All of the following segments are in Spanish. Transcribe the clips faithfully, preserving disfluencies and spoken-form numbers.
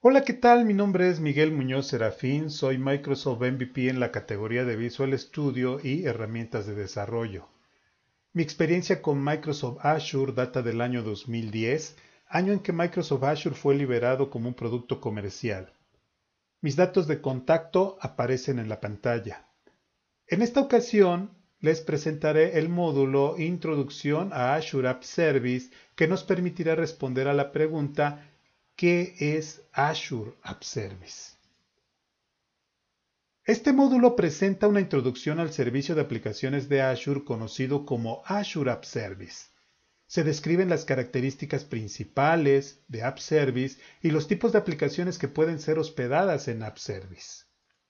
Hola, ¿qué tal? Mi nombre es Miguel Muñoz Serafín, soy Microsoft M V P en la categoría de Visual Studio y herramientas de desarrollo. Mi experiencia con Microsoft Azure data del año dos mil diez, año en que Microsoft Azure fue liberado como un producto comercial. Mis datos de contacto aparecen en la pantalla. En esta ocasión les presentaré el módulo Introducción a Azure App Service que nos permitirá responder a la pregunta ¿qué es Azure App Service? Este módulo presenta una introducción al servicio de aplicaciones de Azure conocido como Azure App Service. Se describen las características principales de App Service y los tipos de aplicaciones que pueden ser hospedadas en App Service.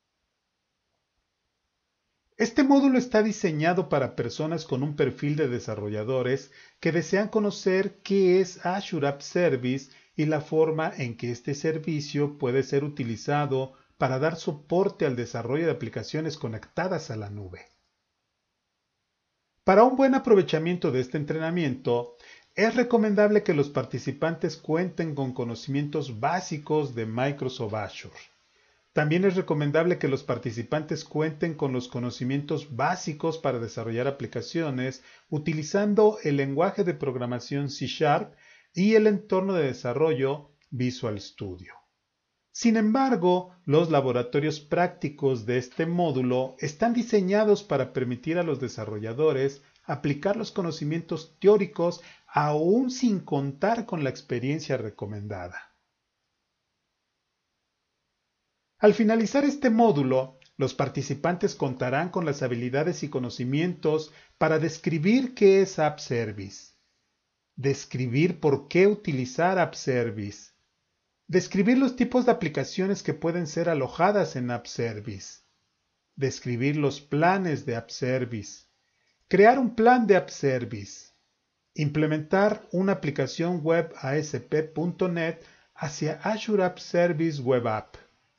Este módulo está diseñado para personas con un perfil de desarrolladores que desean conocer qué es Azure App Service y la forma en que este servicio puede ser utilizado para dar soporte al desarrollo de aplicaciones conectadas a la nube. Para un buen aprovechamiento de este entrenamiento, es recomendable que los participantes cuenten con conocimientos básicos de Microsoft Azure. También es recomendable que los participantes cuenten con los conocimientos básicos para desarrollar aplicaciones utilizando el lenguaje de programación C Sharp y el entorno de desarrollo Visual Studio. Sin embargo, los laboratorios prácticos de este módulo están diseñados para permitir a los desarrolladores aplicar los conocimientos teóricos aún sin contar con la experiencia recomendada. Al finalizar este módulo, los participantes contarán con las habilidades y conocimientos para describir qué es App Service, describir por qué utilizar App Service, describir los tipos de aplicaciones que pueden ser alojadas en App Service, describir los planes de App Service, crear un plan de App Service, implementar una aplicación web A S P punto net hacia Azure App Service Web App,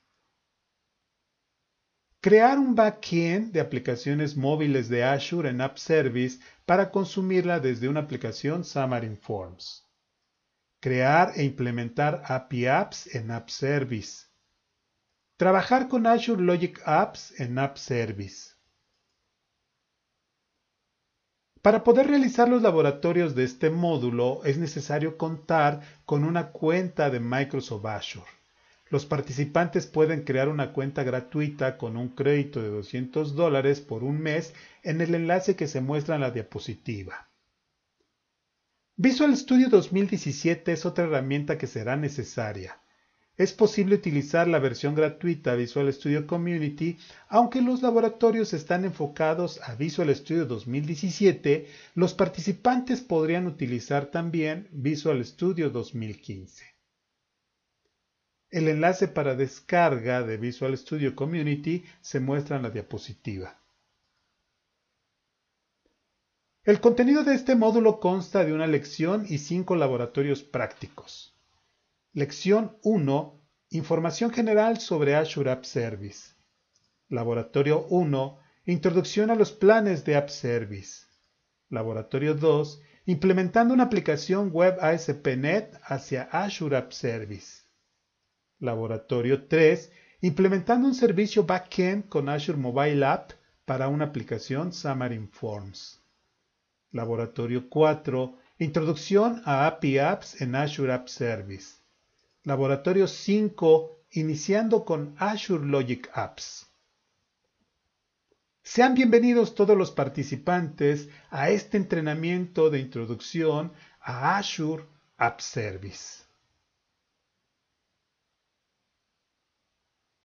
crear un backend de aplicaciones móviles de Azure en App Service para consumirla desde una aplicación Xamarin Forms. Crear e implementar A P I Apps en App Service. Trabajar con Azure Logic Apps en App Service. Para poder realizar los laboratorios de este módulo es necesario contar con una cuenta de Microsoft Azure. Los participantes pueden crear una cuenta gratuita con un crédito de doscientos dólares por un mes en el enlace que se muestra en la diapositiva. Visual Studio dos mil diecisiete es otra herramienta que será necesaria. Es posible utilizar la versión gratuita Visual Studio Community, aunque los laboratorios están enfocados a Visual Studio dos mil diecisiete, los participantes podrían utilizar también Visual Studio dos mil quince. El enlace para descarga de Visual Studio Community se muestra en la diapositiva. El contenido de este módulo consta de una lección y cinco laboratorios prácticos. Lección uno. Información general sobre Azure App Service. Laboratorio uno. Introducción a los planes de App Service. Laboratorio dos. Implementando una aplicación web A S P punto net hacia Azure App Service. Laboratorio tres. Implementando un servicio backend con Azure Mobile App para una aplicación Xamarin Forms. Laboratorio cuatro. Introducción a A P I Apps en Azure App Service. Laboratorio cinco. Iniciando con Azure Logic Apps. Sean bienvenidos todos los participantes a este entrenamiento de introducción a Azure App Service.